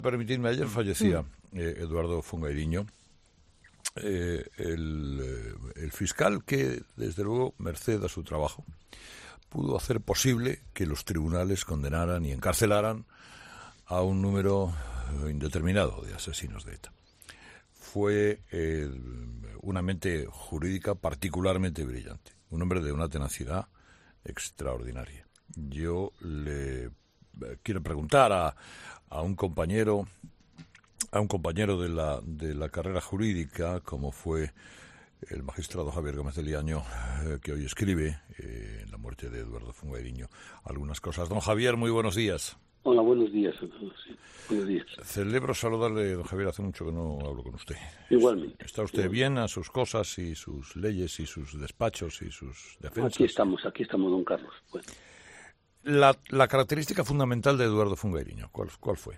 Permitidme, ayer fallecía Eduardo Fungairiño, el fiscal que, desde luego, merced a su trabajo, pudo hacer posible que los tribunales condenaran y encarcelaran a un número indeterminado de asesinos de ETA. Fue una mente jurídica particularmente brillante, un hombre de una tenacidad extraordinaria. Yo le quiero preguntar a un compañero de la carrera jurídica, como fue el magistrado Javier Gómez de Liaño, que hoy escribe en la muerte de Eduardo Fungairiño algunas cosas. Don Javier, muy buenos días. Hola, buenos días. Sí, buenos días. Celebro saludarle, don Javier, hace mucho que no hablo con usted. Igualmente. ¿Está usted bien a sus cosas y sus leyes y sus despachos y sus defensas? Aquí estamos, don Carlos. Bueno. La característica fundamental de Eduardo Fungairiño, ¿cuál fue?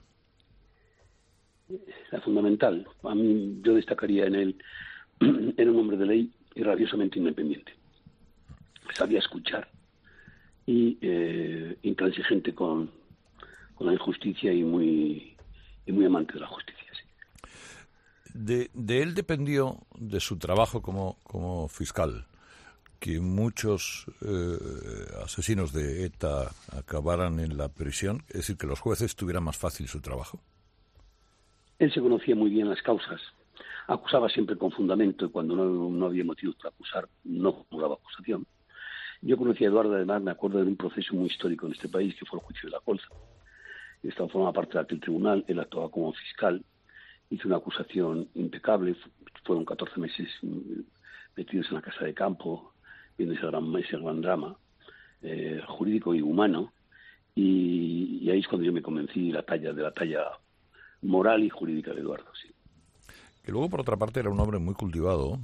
La fundamental, a mí yo destacaría en él, era un hombre de ley y rabiosamente independiente. Sabía escuchar y intransigente con la injusticia y muy amante de la justicia. Sí. De él dependió, de su trabajo como fiscal, que muchos asesinos de ETA acabaran en la prisión, es decir, que los jueces tuvieran más fácil su trabajo. Él se conocía muy bien las causas, acusaba siempre con fundamento y cuando no había motivos para acusar, no formulaba acusación. Yo conocí a Eduardo, además, me acuerdo de un proceso muy histórico en este país, que fue el juicio de la Colza. Esta forma parte de aquel tribunal, él actuaba como fiscal, hizo una acusación impecable, fueron 14 meses metidos en la casa de campo, viendo ese gran drama jurídico y humano, y ahí es cuando yo me convencí de la talla moral y jurídica de Eduardo, sí. Que luego, por otra parte, era un hombre muy cultivado,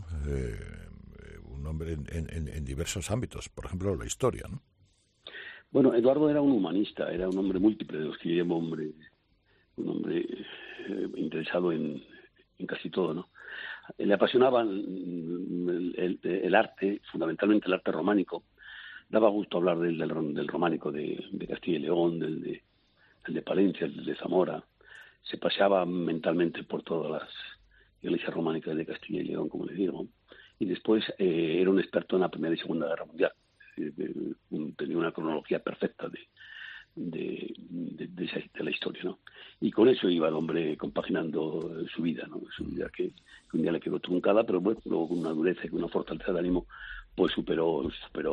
un hombre en diversos ámbitos, por ejemplo, la historia, ¿no? Bueno, Eduardo era un humanista, era un hombre múltiple, de los que yo llamo un hombre interesado en casi todo, ¿no? Le apasionaba el arte, fundamentalmente el arte románico. Daba gusto hablar del románico de Castilla y León, el de Palencia, el de Zamora. Se paseaba mentalmente por todas las iglesias románicas de Castilla y León, como les digo, y después era un experto en la Primera y Segunda Guerra Mundial. Tenía una cronología perfecta de la historia, ¿no? Y con eso iba el hombre compaginando su vida, ¿no? Su vida que un día le quedó truncada, pero bueno, luego con una dureza y con una fortaleza de ánimo, pues superó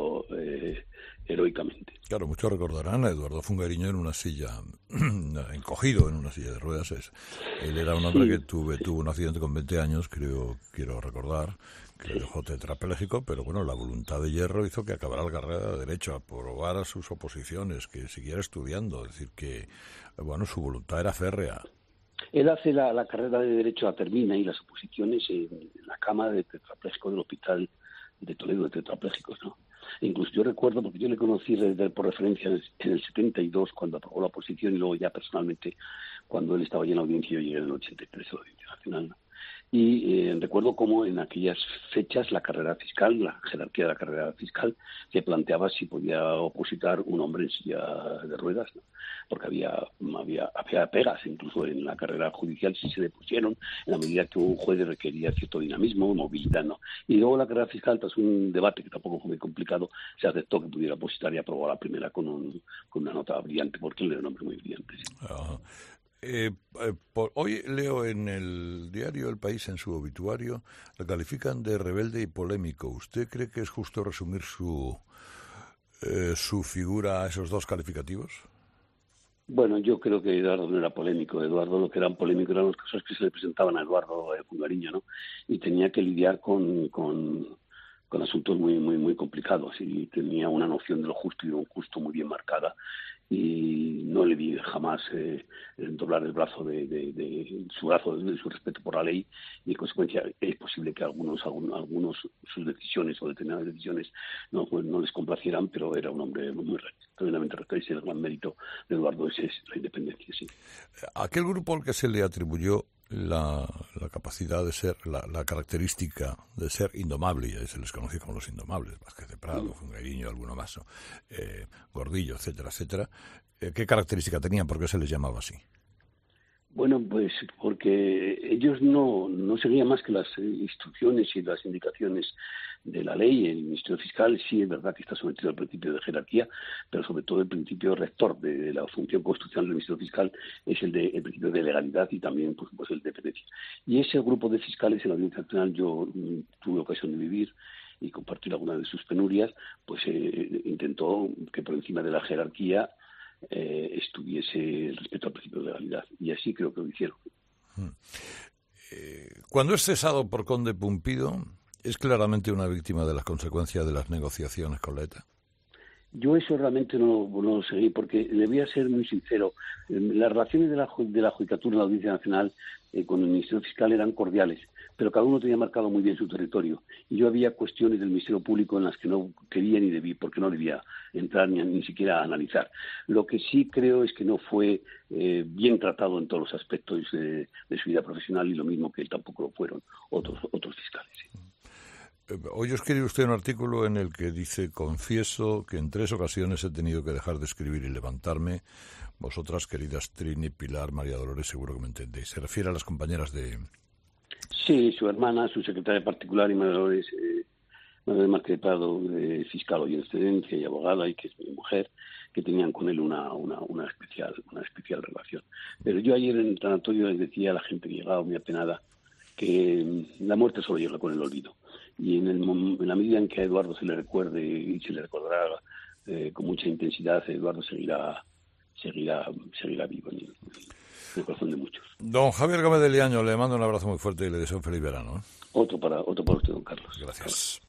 heroicamente. Claro, muchos recordarán a Eduardo Fungairiño en una silla, encogido en una silla de ruedas. Él era un hombre que tuvo un accidente con 20 años, quiero recordar, que le dejó tetrapléjico, pero bueno, la voluntad de hierro hizo que acabara la carrera de Derecho, aprobara sus oposiciones, que siguiera estudiando, es decir, que bueno, su voluntad era férrea. Él hace la carrera de Derecho, la termina, y las oposiciones en la cama de tetrapléjico del Hospital de Toledo de tetrapléjicos, ¿no? Incluso yo recuerdo, porque yo le conocí por referencia en el 72, cuando aprobó la oposición, y luego ya personalmente, cuando él estaba ya en la audiencia, yo llegué en el 83 a la Audiencia Nacional, ¿no? Y recuerdo cómo en aquellas fechas la carrera fiscal, la jerarquía de la carrera fiscal, se planteaba si podía opositar un hombre en silla de ruedas, ¿no? Porque había pegas incluso en la carrera judicial si se depusieron, en la medida que un juez requería cierto dinamismo, movilidad, ¿no? Y luego la carrera fiscal, tras un debate que tampoco fue muy complicado, se aceptó que pudiera opositar y aprobó la primera con una nota brillante, porque él era un hombre muy brillante. Sí. Hoy leo en el diario El País, en su obituario, la califican de rebelde y polémico. ¿Usted cree que es justo resumir su figura a esos dos calificativos? Bueno, yo creo que Eduardo no era polémico. Eduardo, lo que eran polémicos eran las cosas que se le presentaban a Eduardo Fungairiño, ¿no? Y tenía que lidiar con asuntos muy complicados, y tenía una noción de lo justo y de lo injusto muy bien marcada, y no le vi jamás doblar el brazo de su respeto por la ley, y en consecuencia es posible que algunos sus decisiones o determinadas decisiones no les complacieran, pero era un hombre muy tremendamente recto, y el gran mérito de Eduardo es la independencia, sí. Aquel grupo al que se le atribuyó la capacidad de ser, la característica de ser indomable, y se les conoce como los indomables, Vázquez de Prado, Fungairiño, alguno más, ¿no? Gordillo, etcétera, etcétera. ¿Qué característica tenían? ¿Por qué se les llamaba así? Bueno, pues porque ellos no seguían más que las instrucciones y las indicaciones de la ley. El Ministerio Fiscal sí es verdad que está sometido al principio de jerarquía, pero sobre todo el principio rector de la función constitucional del Ministerio Fiscal es el principio de legalidad y también, por supuesto, el de dependencia. Y ese grupo de fiscales en la Audiencia Nacional yo tuve ocasión de vivir y compartir algunas de sus penurias, pues intentó que por encima de la jerarquía estuviese el respeto al principio de legalidad. Y así creo que lo hicieron. Cuando es cesado por Conde Pumpido, ¿es claramente una víctima de las consecuencias de las negociaciones con la ETA? Yo eso realmente no lo seguí, porque le voy a ser muy sincero. Las relaciones de la Judicatura en la Audiencia Nacional con el Ministerio Fiscal eran cordiales, pero cada uno tenía marcado muy bien su territorio. Y yo había cuestiones del Ministerio Público en las que no quería ni debí, porque no debía entrar ni siquiera a analizar. Lo que sí creo es que no fue bien tratado en todos los aspectos de su vida profesional, y lo mismo que él tampoco lo fueron otros fiscales. ¿Sí? Hoy escribe usted un artículo en el que dice: confieso que en 3 ocasiones he tenido que dejar de escribir y levantarme. Vosotras, queridas Trini, Pilar, María Dolores, seguro que me entendéis. Se refiere a las compañeras de... Sí, su hermana, su secretaria particular, y María Dolores, María Márquez de Prado, fiscal hoy en excedencia y abogada, y que es mi mujer, que tenían con él una especial relación. Pero yo ayer en el tanatorio les decía a la gente que llegaba muy apenada que la muerte solo llega con el olvido. Y en la medida en que a Eduardo se le recuerde y se le recordará con mucha intensidad, Eduardo seguirá vivo en el corazón de muchos. Don Javier Gómez de Liaño, le mando un abrazo muy fuerte y le deseo un feliz verano. Otro para usted, don Carlos. Gracias.